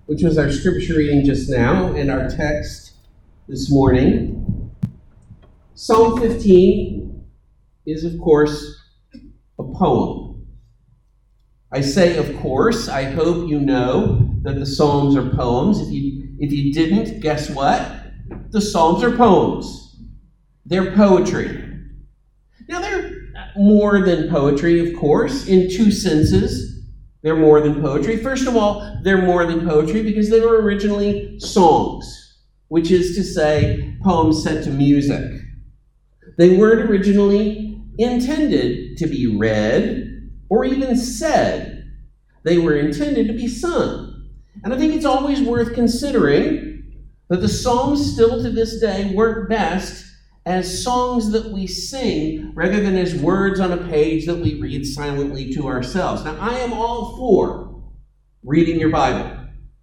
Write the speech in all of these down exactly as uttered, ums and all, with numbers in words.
which was our scripture reading just now and our text this morning. Psalm fifteen is, of course, a poem. I say, of course, I hope you know that the Psalms are poems. If you, if you didn't, guess what? The Psalms are poems. They're poetry. Now, they're more than poetry, of course, in two senses. They're more than poetry. First of all, they're more than poetry because they were originally songs, which is to say, poems set to music. They weren't originally intended to be read or even said. They were intended to be sung. And I think it's always worth considering that the Psalms still to this day work best as songs that we sing rather than as words on a page that we read silently to ourselves. Now, I am all for reading your Bible.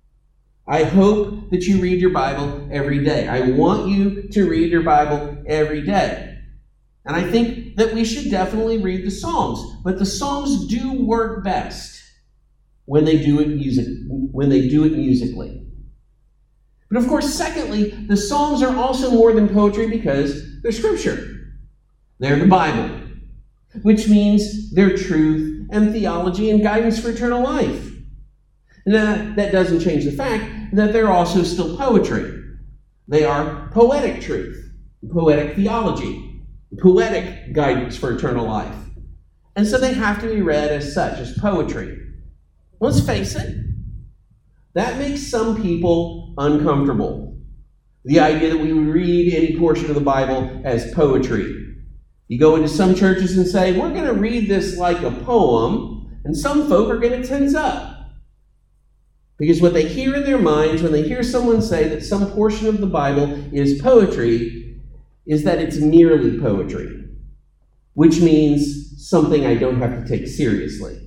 I hope that you read your Bible every day. I want you to read your Bible every day. And I think that we should definitely read the Psalms. But the Psalms do work best when they do it music, when they do it musically. But of course, secondly, the Psalms are also more than poetry because they're scripture. They're the Bible, which means they're truth and theology and guidance for eternal life. Now, that doesn't change the fact that they're also still poetry. They are poetic truth, poetic theology, poetic guidance for eternal life. And so they have to be read as such, as poetry. Let's face it, that makes some people uncomfortable. The idea that we would read any portion of the Bible as poetry. You go into some churches and say, we're going to read this like a poem, and some folk are going to tense up. Because what they hear in their minds when they hear someone say that some portion of the Bible is poetry is that it's merely poetry, which means something I don't have to take seriously.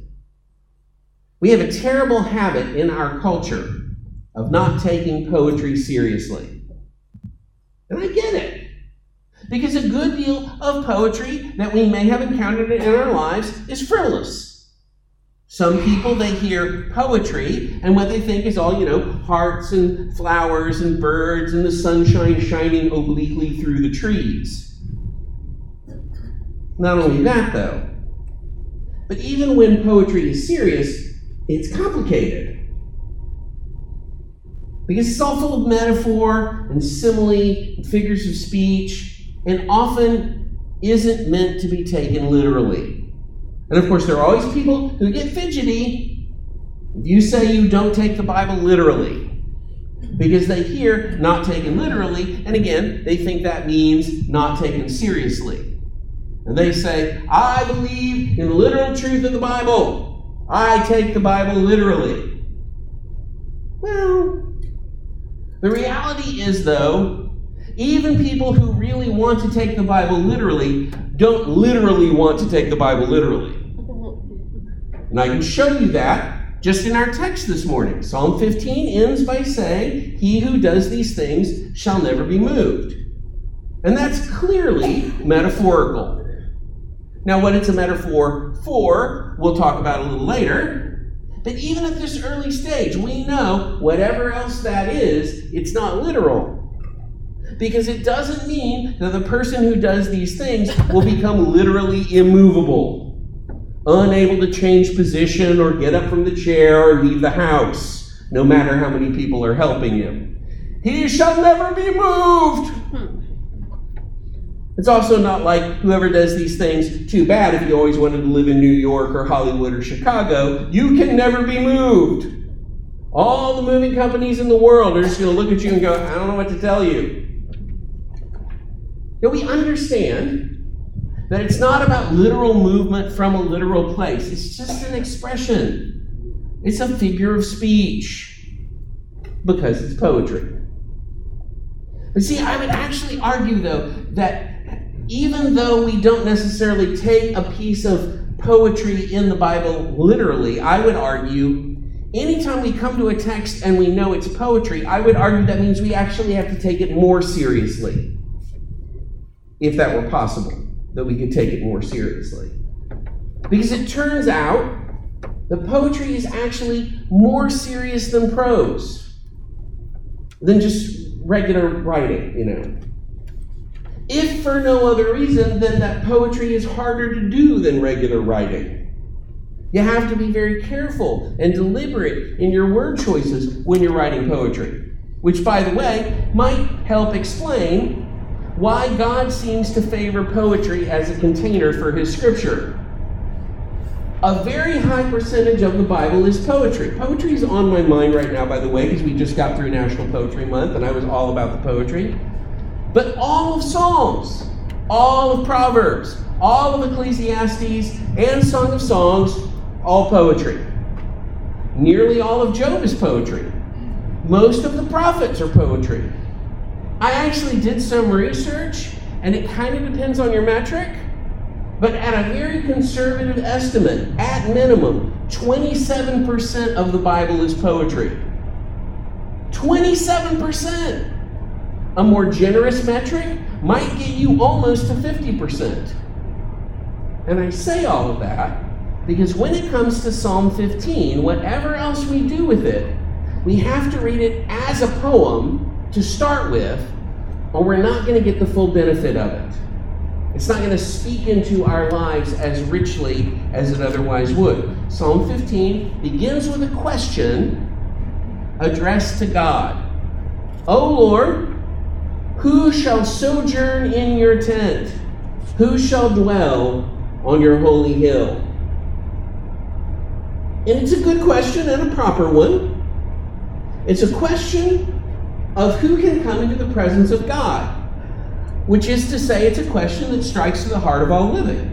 We have a terrible habit in our culture of not taking poetry seriously. And I get it. Because a good deal of poetry that we may have encountered in our lives is frivolous. Some people, they hear poetry, and what they think is all, you know, hearts and flowers and birds and the sunshine shining obliquely through the trees. Not only that, though, but even when poetry is serious, it's complicated. Because it's all full of metaphor and simile and figures of speech, and often isn't meant to be taken literally. And of course, there are always people who get fidgety if you say you don't take the Bible literally. Because they hear not taken literally, and again, they think that means not taken seriously. And they say, I believe in the literal truth of the Bible. I take the Bible literally. Well, the reality is, though, even people who really want to take the Bible literally don't literally want to take the Bible literally. And I can show you that just in our text this morning. Psalm fifteen ends by saying, he who does these things shall never be moved. And that's clearly metaphorical. Now, what it's a metaphor for, we'll talk about a little later. But even at this early stage, we know whatever else that is, it's not literal. Because it doesn't mean that the person who does these things will become literally immovable, unable to change position or get up from the chair or leave the house, no matter how many people are helping him. He shall never be moved. It's also not like whoever does these things, too bad if you always wanted to live in New York or Hollywood or Chicago, you can never be moved. All the moving companies in the world are just going to look at you and go, I don't know what to tell you. Now we understand that it's not about literal movement from a literal place. It's just an expression. It's a figure of speech because it's poetry. But see, I would actually argue, though, that even though we don't necessarily take a piece of poetry in the Bible literally, I would argue, anytime we come to a text and we know it's poetry, I would argue that means we actually have to take it more seriously. If that were possible, that we could take it more seriously. Because it turns out the poetry is actually more serious than prose. than just regular writing, you know. If for no other reason than that poetry is harder to do than regular writing. You have to be very careful and deliberate in your word choices when you're writing poetry, which, by the way, might help explain why God seems to favor poetry as a container for his scripture. A very high percentage of the Bible is poetry. Poetry is on my mind right now, by the way, because we just got through National Poetry Month, and I was all about the poetry. But all of Psalms, all of Proverbs, all of Ecclesiastes, and Song of Songs, all poetry. Nearly all of Job is poetry. Most of the prophets are poetry. I actually did some research, and it kind of depends on your metric, but at a very conservative estimate, at minimum, twenty-seven percent of the Bible is poetry. twenty-seven percent! A more generous metric might get you almost to fifty percent. And I say all of that because when it comes to Psalm fifteen, whatever else we do with it, we have to read it as a poem to start with, or we're not going to get the full benefit of it. It's not going to speak into our lives as richly as it otherwise would. Psalm fifteen begins with a question addressed to God. O Lord, who shall sojourn in your tent? Who shall dwell on your holy hill? And it's a good question and a proper one. It's a question of who can come into the presence of God, which is to say it's a question that strikes to the heart of all living.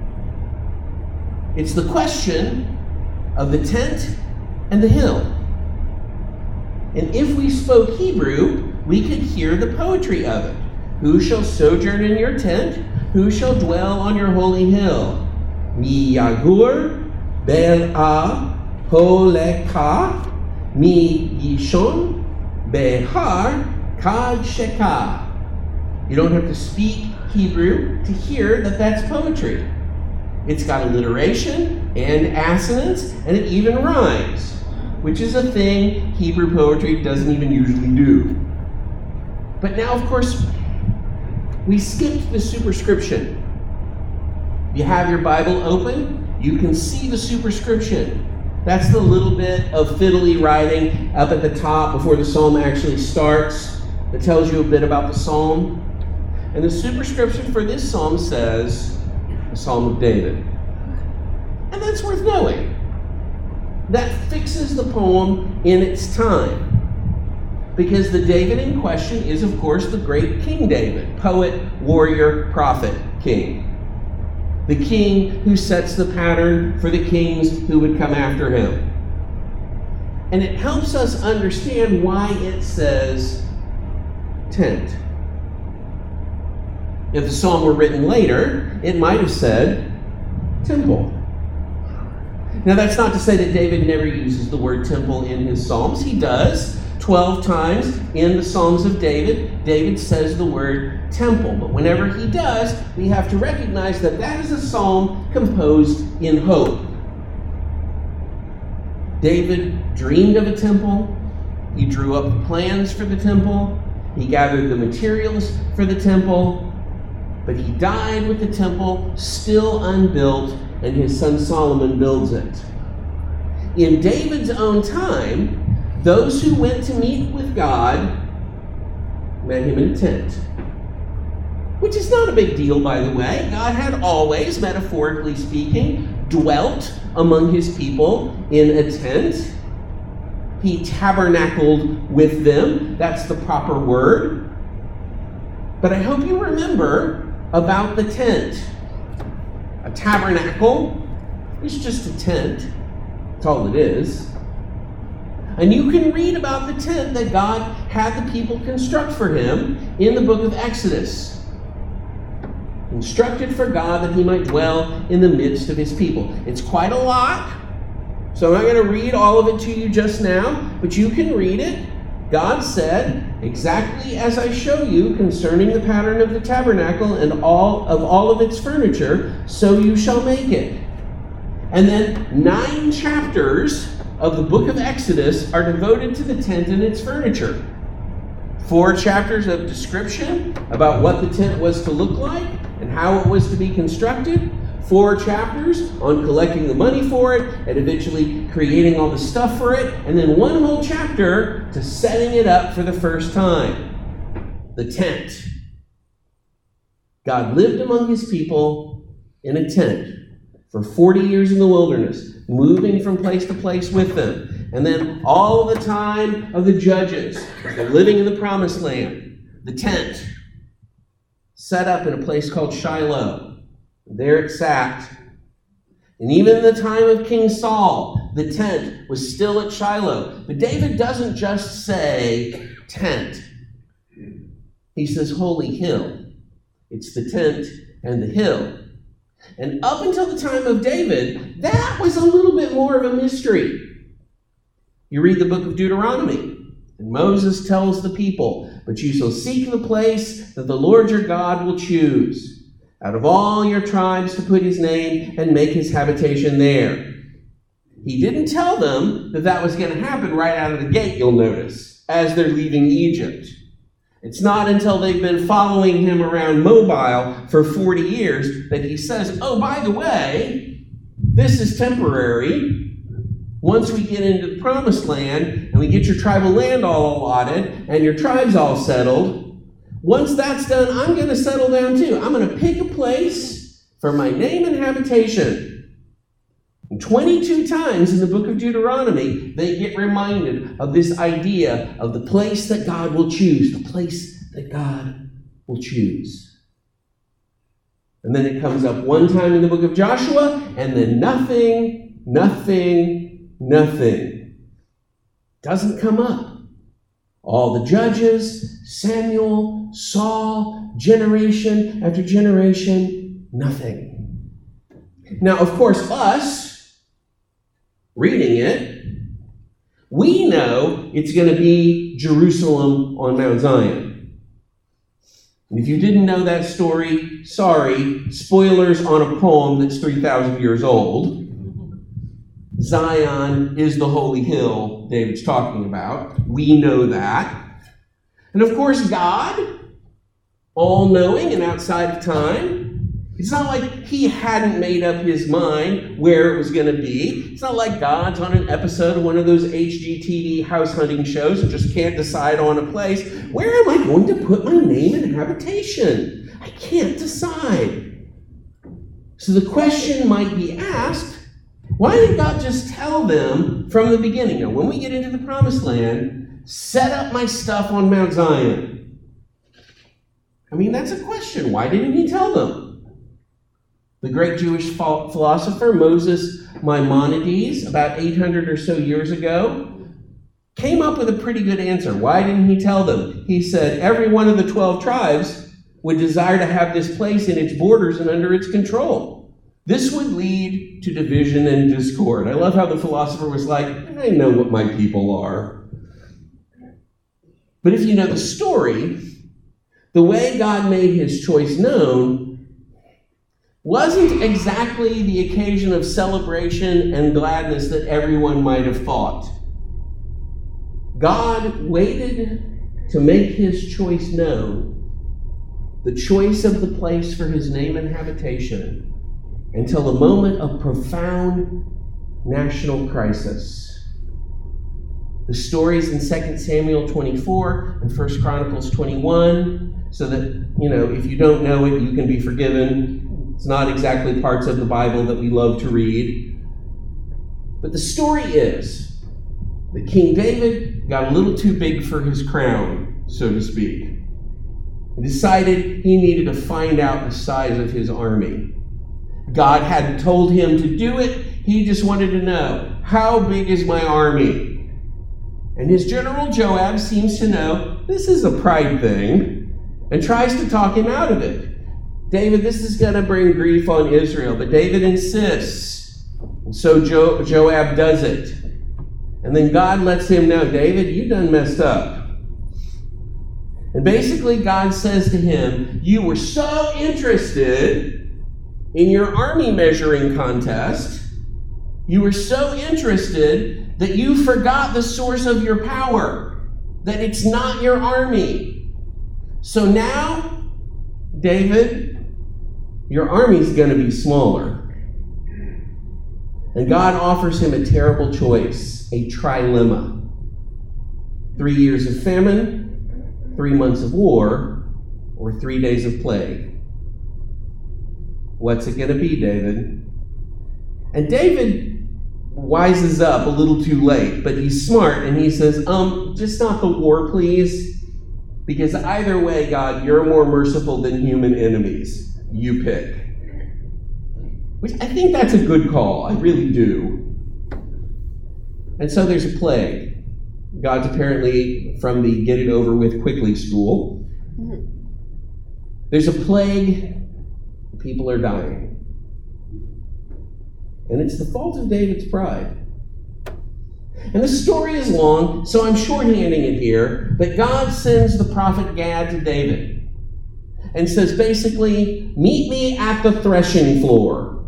It's the question of the tent and the hill. And if we spoke Hebrew, we could hear the poetry of it. Who shall sojourn in your tent? Who shall dwell on your holy hill? Mi yagur be'ah holeka mi yishon behar kadsheka. You don't have to speak Hebrew to hear that that's poetry. It's got alliteration and assonance, and it even rhymes, which is a thing Hebrew poetry doesn't even usually do. But now, of course, we skipped the superscription. If you have your Bible open, you can see the superscription. That's the little bit of fiddly writing up at the top before the psalm actually starts that tells you a bit about the psalm. And the superscription for this psalm says, the Psalm of David. And that's worth knowing. That fixes the poem in its time. Because the David in question is, of course, the great King David, poet, warrior, prophet, king. The king who sets the pattern for the kings who would come after him. And it helps us understand why it says tent. If the psalm were written later, it might have said temple. Now, that's not to say that David never uses the word temple in his psalms. He does. Twelve times in the Psalms of David, David says the word temple. But whenever he does, we have to recognize that that is a psalm composed in hope. David dreamed of a temple. He drew up plans for the temple. He gathered the materials for the temple. But he died with the temple still unbuilt, and his son Solomon builds it. In David's own time, those who went to meet with God met him in a tent. Which is not a big deal, by the way. God had always, metaphorically speaking, dwelt among his people in a tent. He tabernacled with them. That's the proper word. But I hope you remember about the tent. A tabernacle is just a tent. That's all it is. And you can read about the tent that God had the people construct for him in the book of Exodus. Constructed for God that he might dwell in the midst of his people. It's quite a lot, so I'm not going to read all of it to you just now, but you can read it. God said, exactly as I show you concerning the pattern of the tabernacle and all of all of its furniture, so you shall make it. And then nine chapters of the book of Exodus are devoted to the tent and its furniture. Four chapters of description about what the tent was to look like and how it was to be constructed. Four chapters on collecting the money for it and eventually creating all the stuff for it. And then one whole chapter to setting it up for the first time. The tent. God lived among his people in a tent for forty years in the wilderness, moving from place to place with them. And then all the time of the judges, they're living in the promised land. The tent set up in a place called Shiloh. There it sat. And even in the time of King Saul, the tent was still at Shiloh. But David doesn't just say tent. He says holy hill. It's the tent and the hill. And up until the time of David, that was a little bit more of a mystery. You read the book of Deuteronomy, and Moses tells the people, but you shall seek the place that the Lord your God will choose out of all your tribes to put his name and make his habitation there. He didn't tell them that that was going to happen right out of the gate, you'll notice, as they're leaving Egypt. It's not until they've been following him around Mobile for forty years that he says, oh, by the way, this is temporary. Once we get into the promised land and we get your tribal land all allotted and your tribes all settled, once that's done, I'm going to settle down too. I'm going to pick a place for my name and habitation. And twenty-two times in the book of Deuteronomy, they get reminded of this idea of the place that God will choose, the place that God will choose. And then it comes up one time in the book of Joshua, and then nothing, nothing, nothing. Doesn't come up. All the judges, Samuel, Saul, generation after generation, nothing. Now, of course, us, reading it, we know it's going to be Jerusalem on Mount Zion. And if you didn't know that story, sorry, spoilers on a poem that's three thousand years old. Zion is the holy hill David's talking about. We know that. And of course, God, all-knowing and outside of time, it's not like he hadn't made up his mind where it was going to be. It's not like God's on an episode of one of those H G T V house hunting shows and just can't decide on a place. Where am I going to put my name and habitation? I can't decide. So the question might be asked, why didn't God just tell them from the beginning? Now, when we get into the promised land, set up my stuff on Mount Zion. I mean, that's a question. Why didn't he tell them? The great Jewish philosopher Moses Maimonides, about eight hundred or so years ago, came up with a pretty good answer. Why didn't he tell them? He said every one of the twelve tribes would desire to have this place in its borders and under its control. This would lead to division and discord. I love how the philosopher was like, I know what my people are. But if you know the story, the way God made his choice known wasn't exactly the occasion of celebration and gladness that everyone might have thought. God waited to make his choice known, the choice of the place for his name and habitation, until a moment of profound national crisis. The stories in Second Samuel twenty-four and First Chronicles twenty-one, so that, you know, if you don't know it, you can be forgiven. It's not exactly parts of the Bible that we love to read. But the story is that King David got a little too big for his crown, so to speak. He decided he needed to find out the size of his army. God hadn't told him to do it. He just wanted to know, how big is my army? And his general Joab seems to know this is a pride thing and tries to talk him out of it. David, this is going to bring grief on Israel, but David insists. And so jo- Joab does it. And then God lets him know, David, you done messed up. And basically God says to him, you were so interested in your army measuring contest, you were so interested that you forgot the source of your power. that it's not your army. So now, David, your army's going to be smaller. And God offers him a terrible choice, a trilemma. Three years of famine, three months of war, or three days of plague. What's it going to be, David? And David wises up a little too late, but he's smart, and he says, um, just not the war, please. Because either way, God, you're more merciful than human enemies. You pick. Which I think that's a good call. I really do. And so there's a plague. God's apparently from the get it over with quickly school. There's a plague. People are dying. And it's the fault of David's pride. And the story is long, so I'm shorthanding it here, but God sends the prophet Gad to David and says basically, meet me at the threshing floor.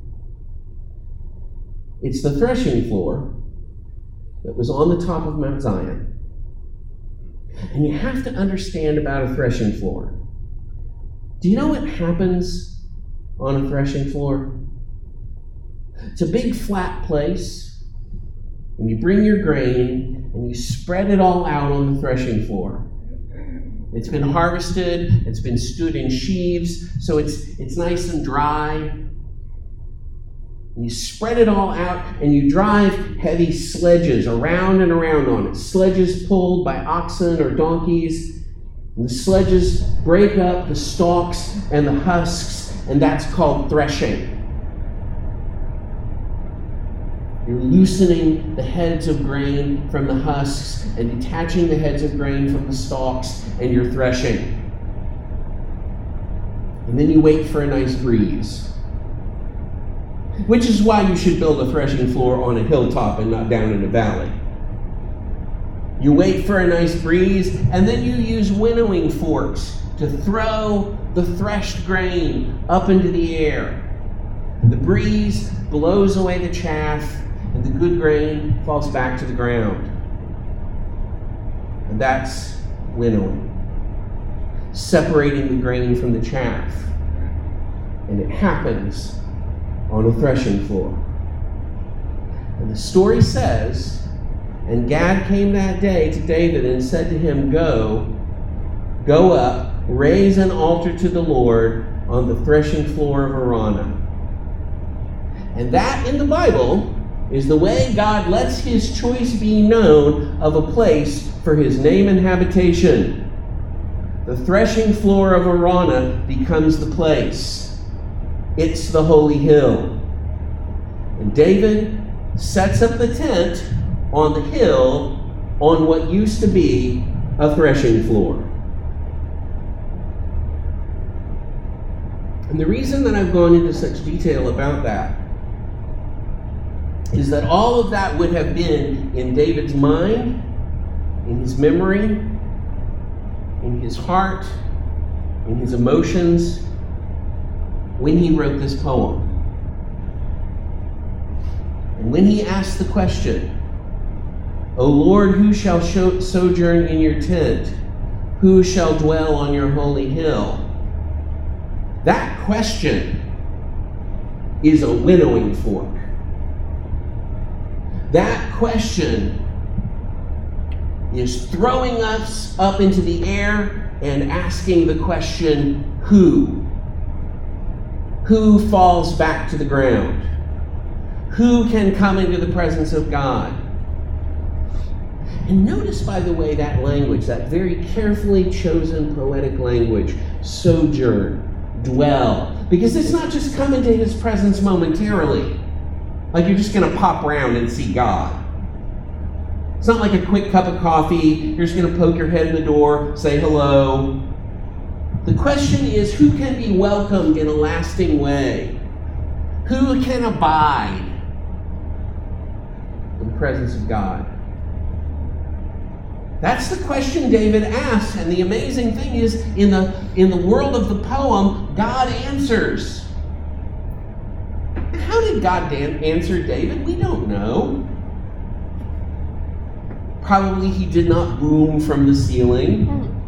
It's the threshing floor that was on the top of Mount Zion. And you have to understand about a threshing floor. Do you know what happens on a threshing floor? It's a big flat place, and you bring your grain and you spread it all out on the threshing floor. It's been harvested, it's been stood in sheaves, so it's it's nice and dry. And you spread it all out, and you drive heavy sledges around and around on it. Sledges pulled by oxen or donkeys. And the sledges break up the stalks and the husks, and that's called threshing. You're loosening the heads of grain from the husks and detaching the heads of grain from the stalks, and you're threshing. And then you wait for a nice breeze. Which is why you should build a threshing floor on a hilltop and not down in a valley. You wait for a nice breeze, and then you use winnowing forks to throw the threshed grain up into the air. And the breeze blows away the chaff, and the good grain falls back to the ground. And that's winnowing. Separating the grain from the chaff. And it happens on a threshing floor. And the story says, and Gad came that day to David and said to him, Go, go up, raise an altar to the Lord on the threshing floor of Araunah. And that in the Bible is the way God lets his choice be known of a place for his name and habitation. The threshing floor of Araunah becomes the place. It's the holy hill. And David sets up the tent on the hill on what used to be a threshing floor. And the reason that I've gone into such detail about that is that all of that would have been in David's mind, in his memory, in his heart, in his emotions, when he wrote this poem. And when he asked the question, O Lord, who shall show, sojourn in your tent? Who shall dwell on your holy hill? That question is a winnowing fork. That question is throwing us up into the air and asking the question, who? Who falls back to the ground? Who can come into the presence of God? And notice, by the way, that language, that very carefully chosen poetic language, sojourn, dwell. Because it's not just come into his presence momentarily, like you're just going to pop around and see God. It's not like a quick cup of coffee, you're just going to poke your head in the door, say hello. The question is, who can be welcomed in a lasting way? Who can abide in the presence of God? That's the question David asks, and the amazing thing is, in the, in the world of the poem, God answers. How did God answer David? We don't know. Probably he did not boom from the ceiling.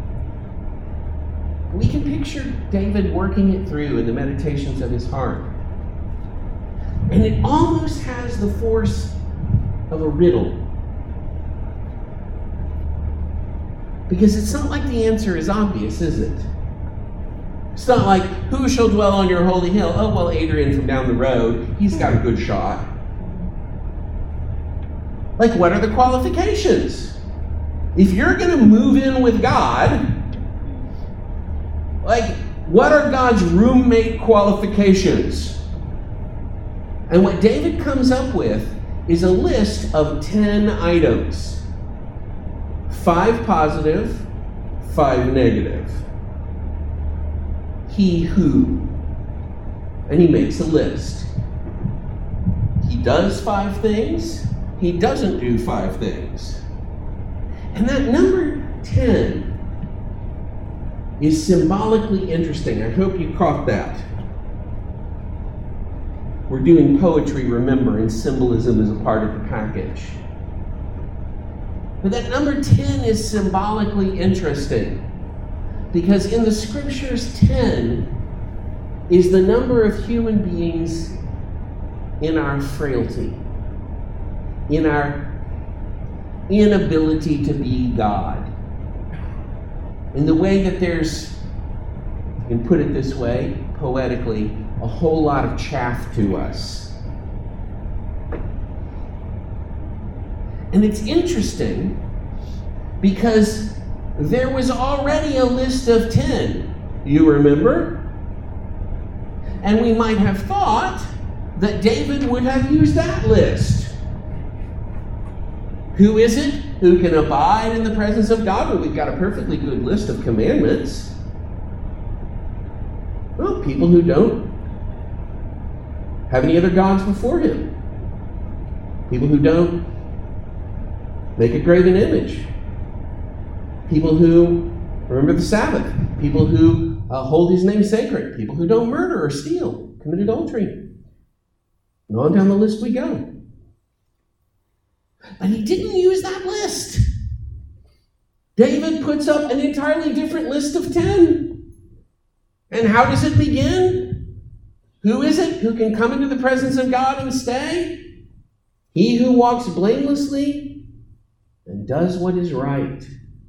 We can picture David working it through in the meditations of his heart. And it almost has the force of a riddle. Because it's not like the answer is obvious, is it? It's not like, who shall dwell on your holy hill? Oh, well, Adrian from down the road, he's got a good shot. Like, what are the qualifications? If you're going to move in with God, like, what are God's roommate qualifications? And what David comes up with is a list of ten items. Five positive, five negative. He who. And he makes a list. He does five things. He doesn't do five things. And that number ten is symbolically interesting. I hope you caught that. We're doing poetry, remember, and symbolism is a part of the package. But that number ten is symbolically interesting because in the scriptures, ten is the number of human beings in our frailty, in our inability to be God. In the way that there's, you can put it this way, poetically, a whole lot of chaff to us. And it's interesting because there was already a list of ten, you remember? And we might have thought that David would have used that list. Who is it who can abide in the presence of God? Well, we've got a perfectly good list of commandments. Well, people who don't have any other gods before him. People who don't make a graven image. People who remember the Sabbath. People who uh, hold his name sacred. People who don't murder or steal, commit adultery. And on down the list we go. But he didn't use that list. David puts up an entirely different list of ten. And how does it begin? Who is it who can come into the presence of God and stay? He who walks blamelessly and does what is right.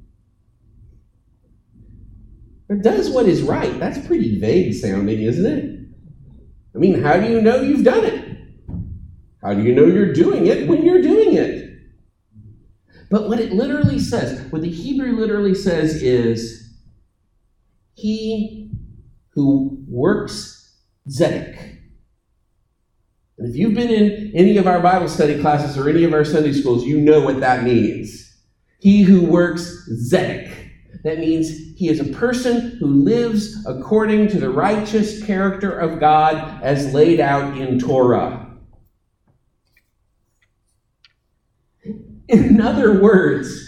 But does what is right, that's pretty vague sounding, isn't it? I mean, how do you know you've done it? How do you know you're doing it when you're doing it? But what it literally says, what the Hebrew literally says is, he who works tzedek. And if you've been in any of our Bible study classes or any of our Sunday schools, you know what that means. He who works tzedek. That means he is a person who lives according to the righteous character of God as laid out in Torah. In other words,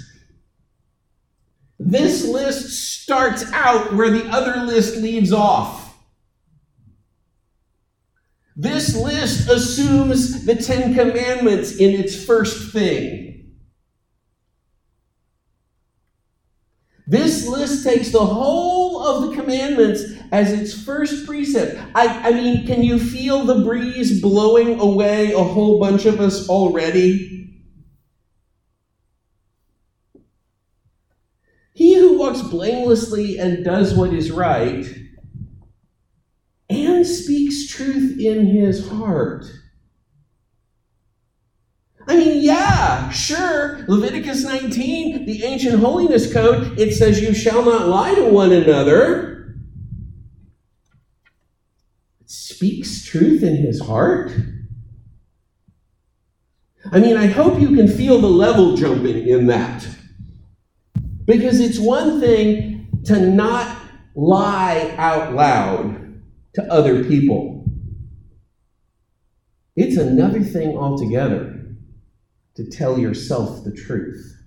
this list starts out where the other list leaves off. This list assumes the Ten Commandments in its first thing. This list takes the whole of the commandments as its first precept. I, I mean, can you feel the breeze blowing away a whole bunch of us already? He who walks blamelessly and does what is right and speaks truth in his heart. I mean, yeah, sure, Leviticus nineteen, the ancient holiness code, it says you shall not lie to one another. It speaks truth in his heart. I mean, I hope you can feel the level jumping in that. Because it's one thing to not lie out loud to other people. It's another thing altogether to tell yourself the truth.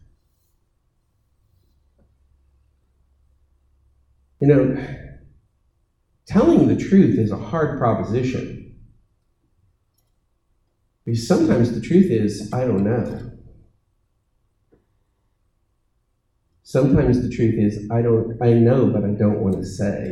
You know, telling the truth is a hard proposition. Because sometimes the truth is, I don't know. Sometimes the truth is, I don't, I know, but I don't want to say.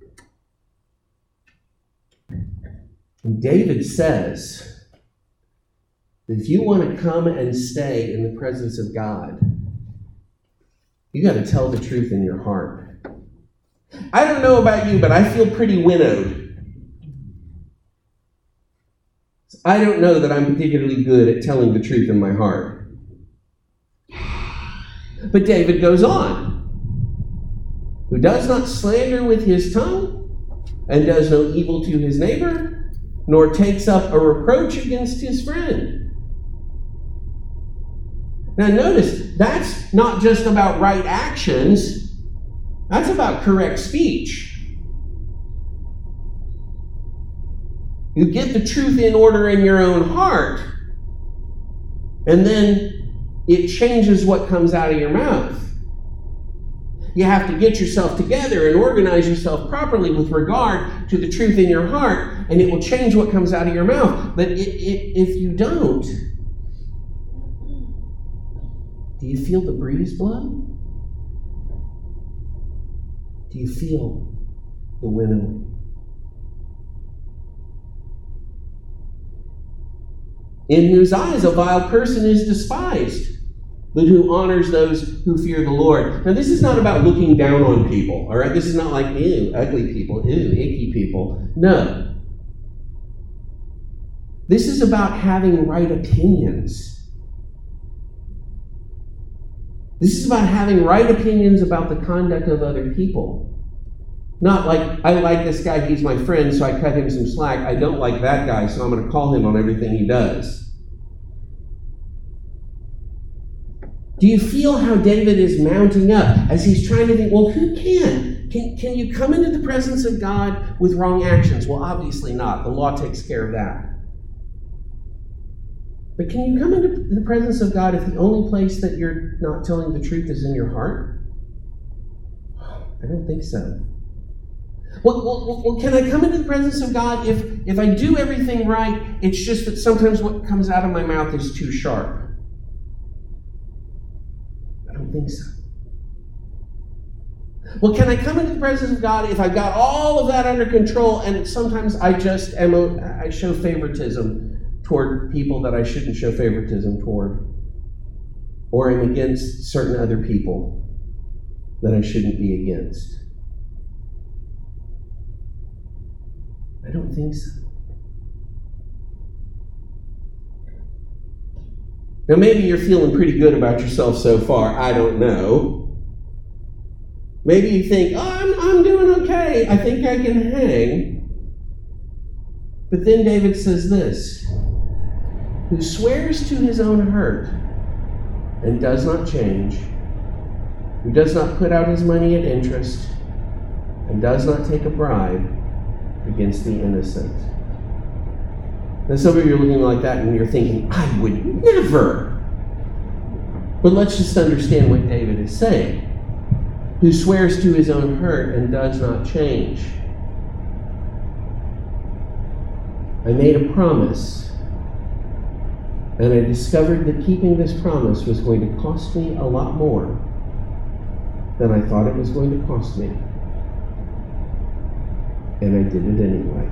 And David says that if you want to come and stay in the presence of God, you got to tell the truth in your heart. I don't know about you, but I feel pretty winnowed. I don't know that I'm particularly good at telling the truth in my heart. But David goes on. Who does not slander with his tongue, and does no evil to his neighbor, nor takes up a reproach against his friend. Now notice, that's not just about right actions. That's about correct speech. You get the truth in order in your own heart, and then it changes what comes out of your mouth. You have to get yourself together and organize yourself properly with regard to the truth in your heart, and it will change what comes out of your mouth. But it, it, if you don't, do you feel the breeze blow? Do you feel the winnowing? In whose eyes a vile person is despised, but who honors those who fear the Lord. Now, this is not about looking down on people, all right? This is not like, ew, ugly people, ew, icky people. No. This is about having right opinions. This is about having right opinions about the conduct of other people. Not like, I like this guy, he's my friend, so I cut him some slack. I don't like that guy, so I'm going to call him on everything he does. Do you feel how David is mounting up as he's trying to think, well, who can? Can, can you come into the presence of God with wrong actions? Well, obviously not. The law takes care of that. But can you come into the presence of God if the only place that you're not telling the truth is in your heart? I don't think so. Well, well, well, can I come into the presence of God if, if I do everything right, it's just that sometimes what comes out of my mouth is too sharp? I don't think so. Well, can I come into the presence of God if I've got all of that under control and sometimes I just am a, I show favoritism toward people that I shouldn't show favoritism toward, or I'm against certain other people that I shouldn't be against? I don't think so. Now, maybe you're feeling pretty good about yourself so far. I don't know. Maybe you think, oh, I'm, I'm doing okay. I think I can hang. But then David says this, who swears to his own hurt and does not change, who does not put out his money at interest and does not take a bribe against the innocent. Now some of you are looking like that and you're thinking, I would never. But let's just understand what David is saying. Who swears to his own hurt and does not change. I made a promise, and I discovered that keeping this promise was going to cost me a lot more than I thought it was going to cost me. And I did it anyway.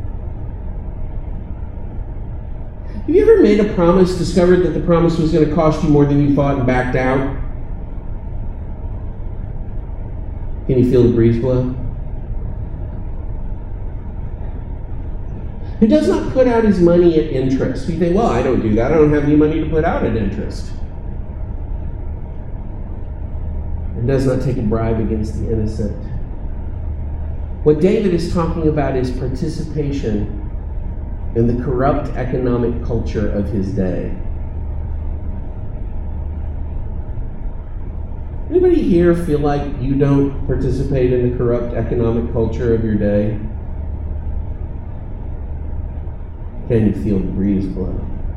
Have you ever made a promise, discovered that the promise was going to cost you more than you thought, and backed out? Can you feel the breeze blow? Who does not put out his money at interest? You think, well, I don't do that. I don't have any money to put out at interest. And does not take a bribe against the innocent. What David is talking about is participation in the corrupt economic culture of his day. Anybody here feel like you don't participate in the corrupt economic culture of your day? Can you feel the breeze blow?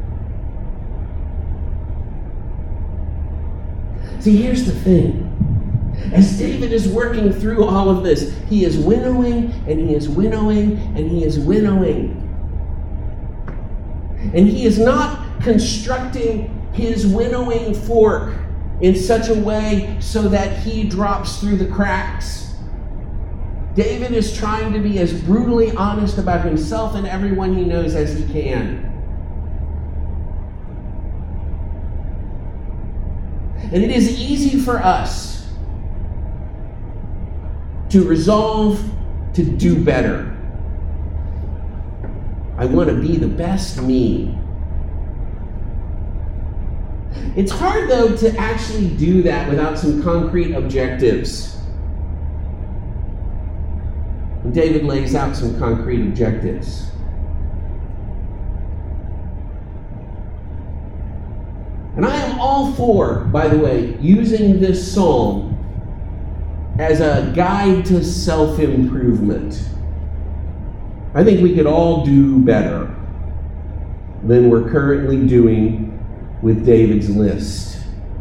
See, here's the thing. As David is working through all of this, he is winnowing, and he is winnowing, and he is winnowing. And he is not constructing his winnowing fork in such a way so that he drops through the cracks. David is trying to be as brutally honest about himself and everyone he knows as he can. And it is easy for us to resolve to do better. I want to be the best me. It's hard, though, to actually do that without some concrete objectives. And David lays out some concrete objectives. And I am all for, by the way, using this psalm as a guide to self-improvement. I think we could all do better than we're currently doing with David's list.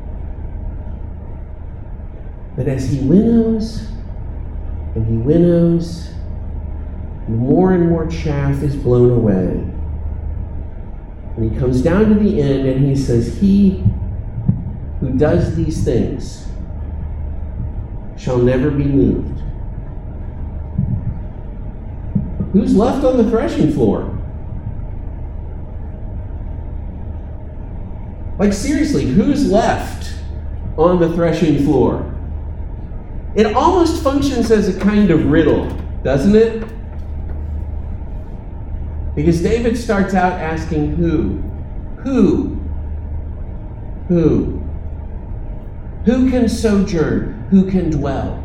But as he winnows and he winnows, more and more chaff is blown away. And he comes down to the end and he says, "He who does these things shall never be moved." Who's left on the threshing floor? Like, seriously, who's left on the threshing floor? It almost functions as a kind of riddle, doesn't it? Because David starts out asking who? Who? Who? Who can sojourn? Who can dwell?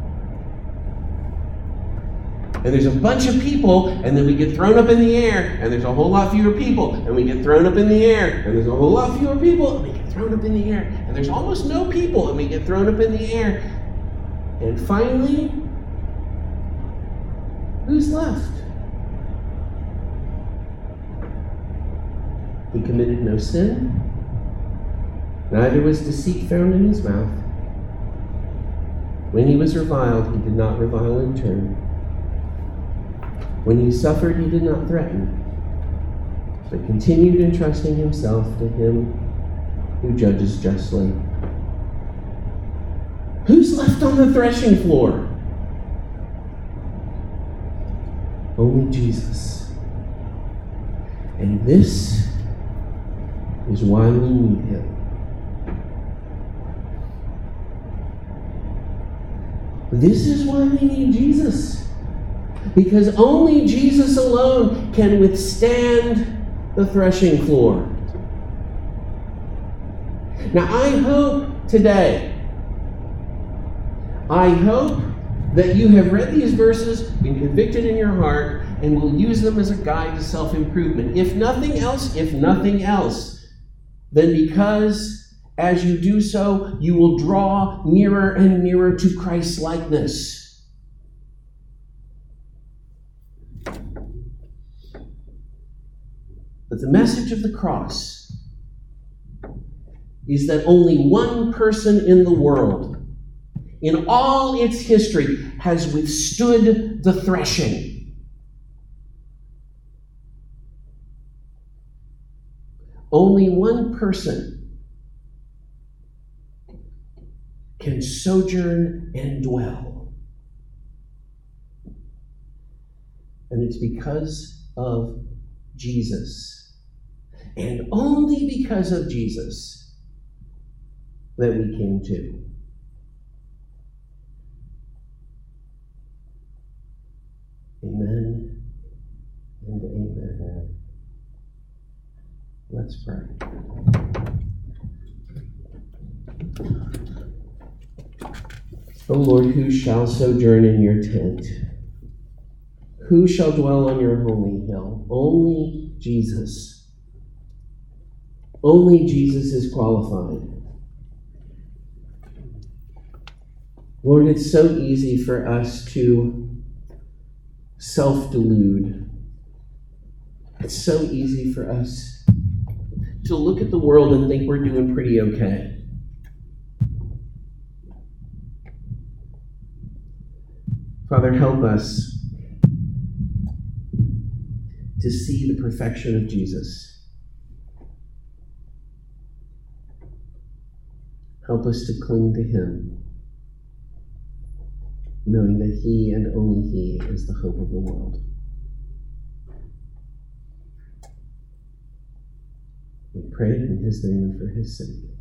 And there's a bunch of people, and then we get thrown up in the air, and there's a whole lot fewer people, and we get thrown up in the air, and there's a whole lot fewer people, and we get thrown up in the air, and there's almost no people, and we get thrown up in the air. And finally, who's left? He committed no sin, neither was deceit found in his mouth. When he was reviled, he did not revile in turn. When he suffered, he did not threaten, but continued entrusting himself to him who judges justly. Who's left on the threshing floor? Only Jesus. And this is why we need him. This is why we need Jesus. Because only Jesus alone can withstand the threshing floor. Now, I hope today, I hope that you have read these verses, been convicted in your heart, and will use them as a guide to self-improvement. If nothing else, if nothing else, then because as you do so, you will draw nearer and nearer to Christ's likeness. But the message of the cross is that only one person in the world, in all its history, has withstood the threshing. Only one person can sojourn and dwell. And it's because of Jesus. And only because of Jesus that we came to. Amen and amen. Let's pray. O Lord, who shall sojourn in your tent? Who shall dwell on your holy hill? Only Jesus. Only Jesus is qualified. Lord, it's so easy for us to self-delude. It's so easy for us to look at the world and think we're doing pretty okay. Father, help us to see the perfection of Jesus. Help us to cling to him, knowing that he and only he is the hope of the world. We pray in his name and for his sake.